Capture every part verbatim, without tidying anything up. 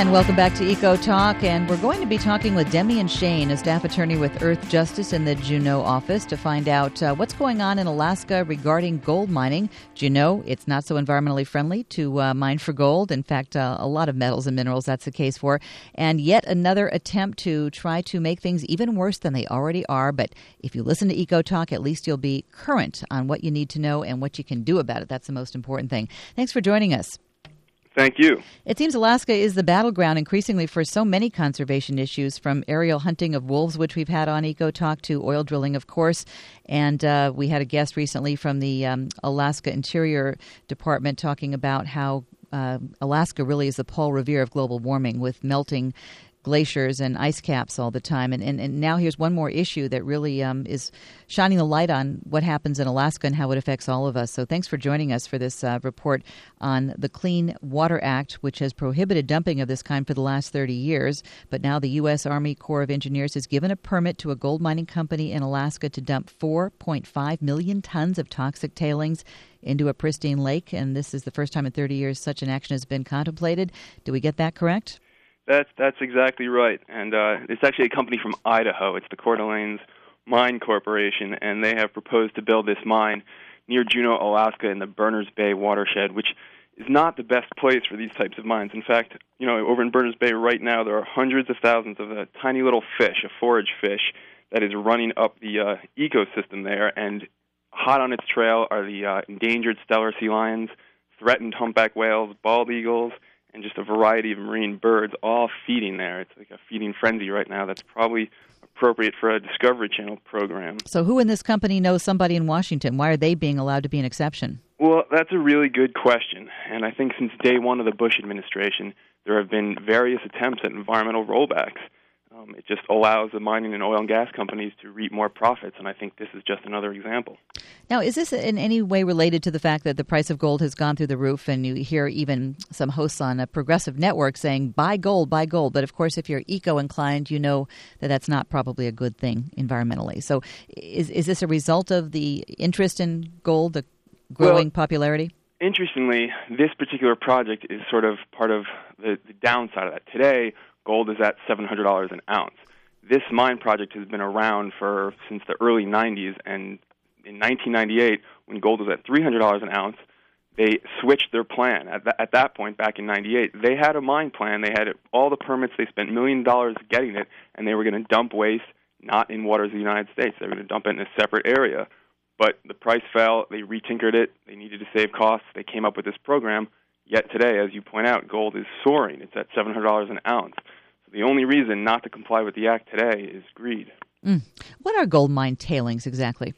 And welcome back to Eco Talk, and we're going to be talking with Demian Shane, a staff attorney with Earth Justice in the Juneau office, to find out uh, what's going on in Alaska regarding gold mining. Juneau, it's not so environmentally friendly to uh, mine for gold. In fact, uh, a lot of metals and minerals that's the case for. And yet another attempt to try to make things even worse than they already are. But if you listen to Eco Talk, at least you'll be current on what you need to know and what you can do about it. That's the most important thing. Thanks for joining us. Thank you. It seems Alaska is the battleground increasingly for so many conservation issues, from aerial hunting of wolves, which we've had on Eco Talk, to oil drilling, of course. And uh, we had a guest recently from the um, Alaska Interior Department talking about how uh, Alaska really is the Paul Revere of global warming, with melting glaciers and ice caps all the time. And, and, and now here's one more issue that really um, is shining the light on what happens in Alaska and how it affects all of us. So thanks for joining us for this uh, report on the Clean Water Act, which has prohibited dumping of this kind for the last thirty years. But now the U S Army Corps of Engineers has given a permit to a gold mining company in Alaska to dump four point five million tons of toxic tailings into a pristine lake. And this is the first time in thirty years such an action has been contemplated. Do we get that correct? That's that's exactly right, and uh, it's actually a company from Idaho. It's the Coeur d'Alene's Mine Corporation, and they have proposed to build this mine near Juneau, Alaska, in the Berners Bay watershed, which is not the best place for these types of mines. In fact, you know, over in Berners Bay right now, there are hundreds of thousands of a tiny little fish, a forage fish, that is running up the uh, ecosystem there, and hot on its trail are the uh, endangered Steller sea lions, threatened humpback whales, bald eagles, and just a variety of marine birds all feeding there. It's like a feeding frenzy right now that's probably appropriate for a Discovery Channel program. So who in this company knows somebody in Washington? Why are they being allowed to be an exception? Well, that's a really good question. And I think since day one of the Bush administration, there have been various attempts at environmental rollbacks. Um, it just allows the mining and oil and gas companies to reap more profits, and I think this is just another example. Now, is this in any way related to the fact that the price of gold has gone through the roof, and you hear even some hosts on a progressive network saying, buy gold, buy gold. But, of course, if you're eco-inclined, you know that that's not probably a good thing environmentally. So is is this a result of the interest in gold, the growing well, popularity? Interestingly, this particular project is sort of part of the, the downside of that. Today, gold is at seven hundred dollars an ounce. This mine project has been around for since the early nineties, and in nineteen ninety-eight, when gold was at three hundred dollars an ounce, they switched their plan. At, th- at that point, back in ninety-eight, they had a mine plan. They had all the permits. They spent million dollars getting it, and they were going to dump waste not in waters of the United States. They were going to dump it in a separate area. But the price fell. They retinkered it. They needed to save costs. They came up with this program. Yet today, as you point out, gold is soaring. It's at seven hundred dollars an ounce. So the only reason not to comply with the act today is greed. Mm. What are gold mine tailings exactly?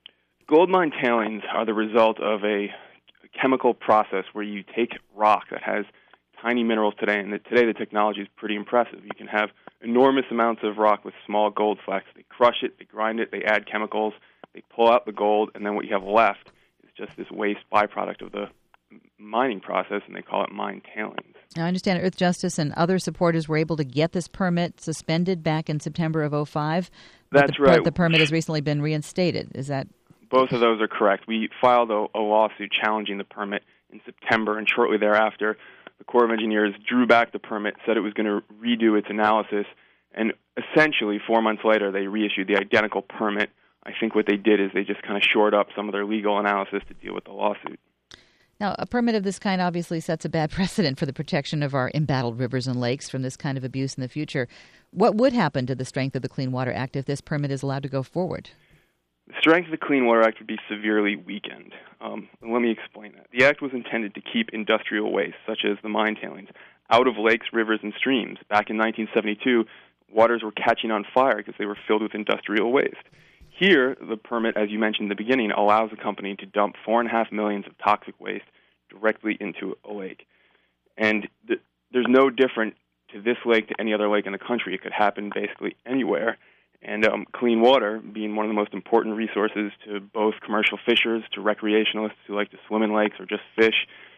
Gold mine tailings are the result of a chemical process where you take rock that has tiny minerals today, and the, today the technology is pretty impressive. You can have enormous amounts of rock with small gold flecks. They crush it, they grind it, they add chemicals, they pull out the gold, and then what you have left is just this waste byproduct of the mining process, and they call it mine tailings. Now, I understand Earth Justice and other supporters were able to get this permit suspended back in September of oh five. That's the, right. But the permit has recently been reinstated. Is that... Both of those are correct. We filed a, a lawsuit challenging the permit in September, and shortly thereafter, the Corps of Engineers drew back the permit, said it was going to redo its analysis, and essentially, four months later, they reissued the identical permit. I think what they did is they just kind of shored up some of their legal analysis to deal with the lawsuit. Now, a permit of this kind obviously sets a bad precedent for the protection of our embattled rivers and lakes from this kind of abuse in the future. What would happen to the strength of the Clean Water Act if this permit is allowed to go forward? The strength of the Clean Water Act would be severely weakened. Um, let me explain that. The act was intended to keep industrial waste, such as the mine tailings, out of lakes, rivers, and streams. Back in nineteen seventy-two, waters were catching on fire because they were filled with industrial waste. Here, the permit, as you mentioned in the beginning, allows the company to dump four and a half millions of toxic waste directly into a lake. And th- there's no different to this lake to any other lake in the country. It could happen basically anywhere. And um, clean water, being one of the most important resources to both commercial fishers, to recreationalists who like to swim in lakes or just fish,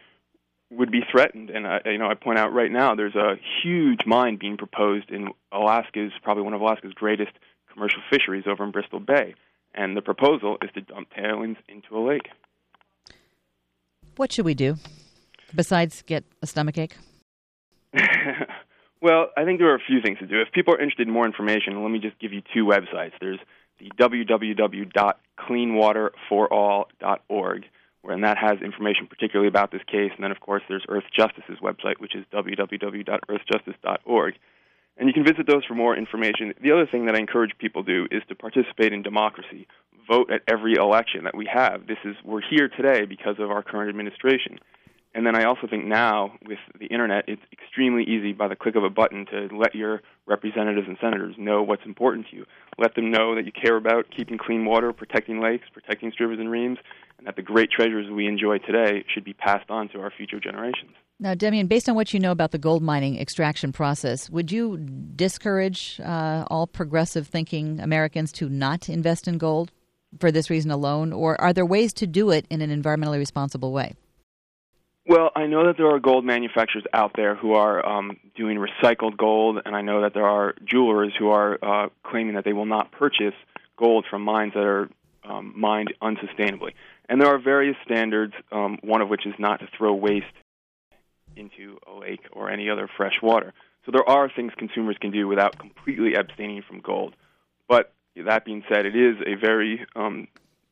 would be threatened. And I, you know, I point out right now there's a huge mine being proposed in Alaska's, probably one of Alaska's greatest commercial fisheries over in Bristol Bay. And the proposal is to dump tailings into a lake. What should we do besides get a stomachache? Well, I think there are a few things to do. If people are interested in more information, let me just give you two websites. There's the w w w dot clean water for all dot org, and that has information particularly about this case. And then, of course, there's Earthjustice's website, which is w w w dot earth justice dot org. And you can visit those for more information. The other thing that I encourage people to do is to participate in democracy. Vote at every election that we have. This is we're here today because of our current administration. And then I also think now, with the Internet, it's extremely easy by the click of a button to let your representatives and senators know what's important to you. Let them know that you care about keeping clean water, protecting lakes, protecting rivers and streams, and that the great treasures we enjoy today should be passed on to our future generations. Now, Demian, based on what you know about the gold mining extraction process, would you discourage uh, all progressive-thinking Americans to not invest in gold for this reason alone, or are there ways to do it in an environmentally responsible way? Well, I know that there are gold manufacturers out there who are um, doing recycled gold, and I know that there are jewelers who are uh, claiming that they will not purchase gold from mines that are um, mined unsustainably. And there are various standards, um, one of which is not to throw waste into a lake or any other fresh water. So there are things consumers can do without completely abstaining from gold. But that being said, it is a very um,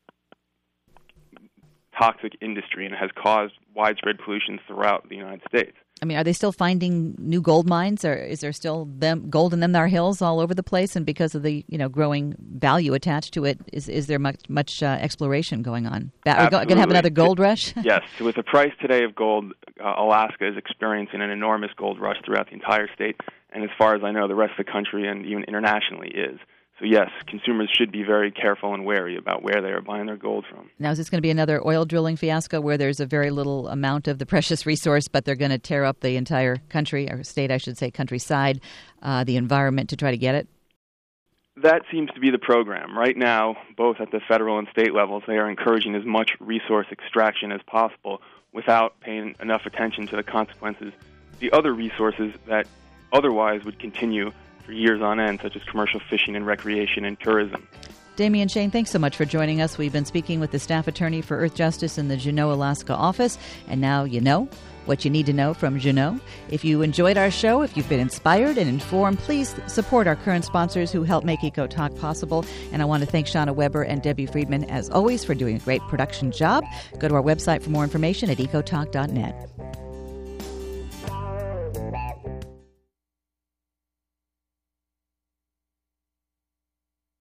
toxic industry, and it has caused widespread pollution throughout the United States. I mean, are they still finding new gold mines, or is there still them gold in them there hills all over the place? And because of the you know growing value attached to it, is is there much much uh, exploration going on? Are we going to have another gold rush? Yes. So with the price today of gold, uh, Alaska is experiencing an enormous gold rush throughout the entire state, and as far as I know, the rest of the country and even internationally is. So yes, consumers should be very careful and wary about where they are buying their gold from. Now, is this going to be another oil drilling fiasco where there's a very little amount of the precious resource, but they're going to tear up the entire country, or state, I should say, countryside, uh, the environment to try to get it? That seems to be the program. Right now, both at the federal and state levels, they are encouraging as much resource extraction as possible without paying enough attention to the consequences. The other resources that otherwise would continue for years on end, such as commercial fishing and recreation and tourism. Demian Shane, thanks so much for joining us. We've been speaking with the staff attorney for Earthjustice in the Juneau, Alaska office, and now you know what you need to know from Juneau. If you enjoyed our show, if you've been inspired and informed, please support our current sponsors who help make EcoTalk possible. And I want to thank Shauna Weber and Debbie Friedman, as always, for doing a great production job. Go to our website for more information at ecotalk dot net.